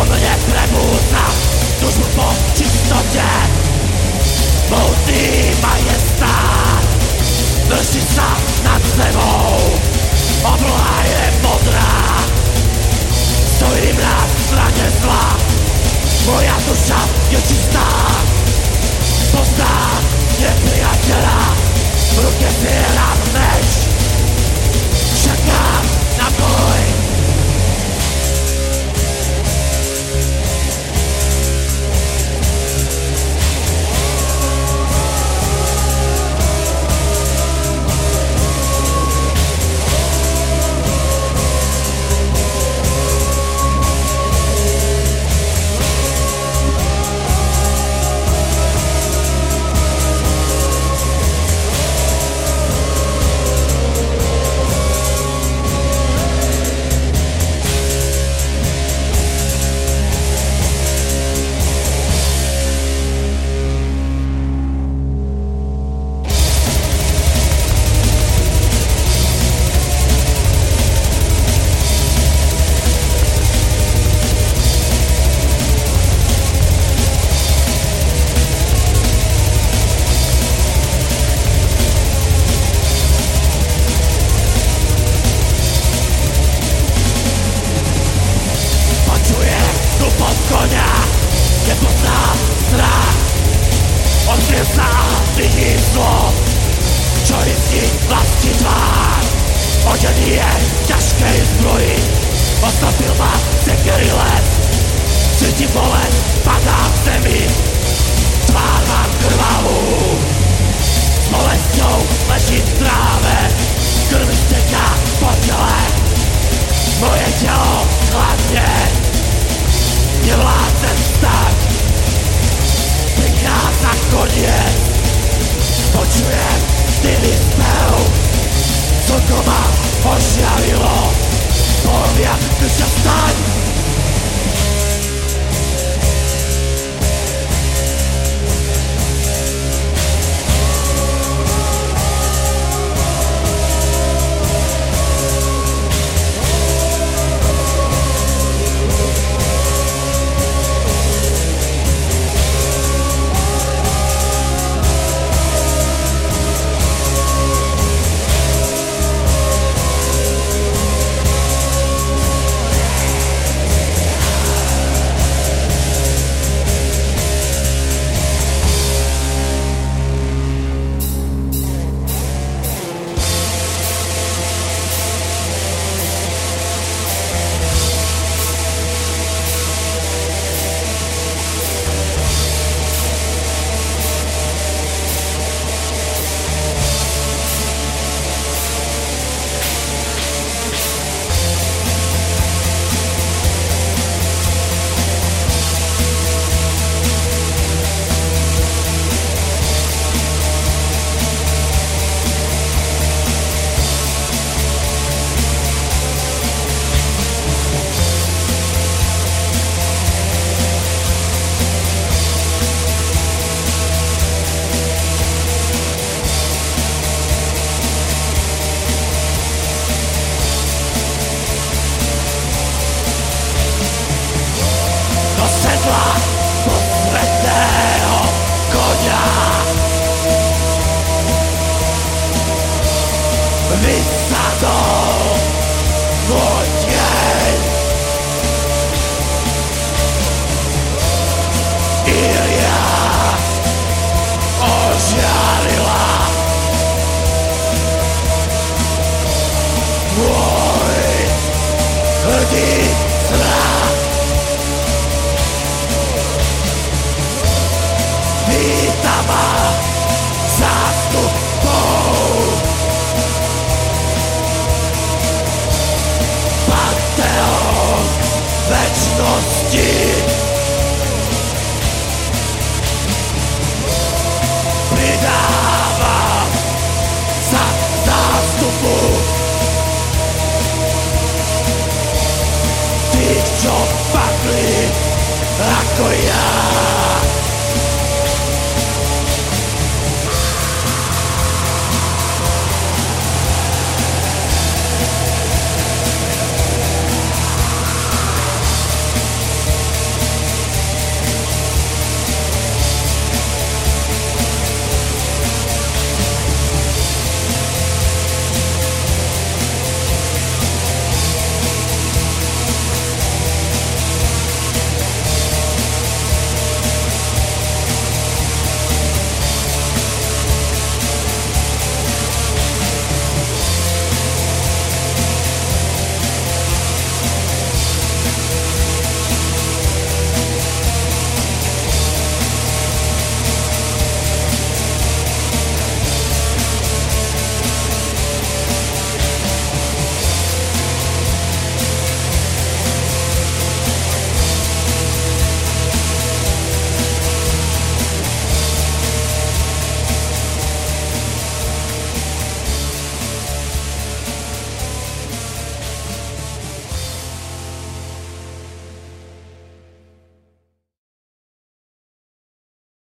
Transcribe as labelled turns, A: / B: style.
A: vo mne prebúdza túžbu po čistote. Moudný majestát vrši sa nad zemou, obloha je modrá, stojím na strane zla, moja duša je čistá. Poznám nepriateľa, v ruke zbieram meč, čakám na boj. Nepoznám strach, odkriem sa a vidím zlo, čo istí vlastní tvár. Odený je v ťažkej zbroji, ostropil ma sekery les. Cítim bolesť, padám v zemi, tvár mám krvavú. S bolesťou ležím v tráve, krv steká po tele. Moje telo chladne, nevládzem vstať, prichádza koniec. Počujem divný spev, slnko ma ožiarilo, povia, ty sa staň. Posvetného konia vysadol môj deň. Iria ožiarila môj hrdý zrak. Víta ma zástupou Panteón večnosti. Pridávam sa zástupu tých, čo padli ako ja.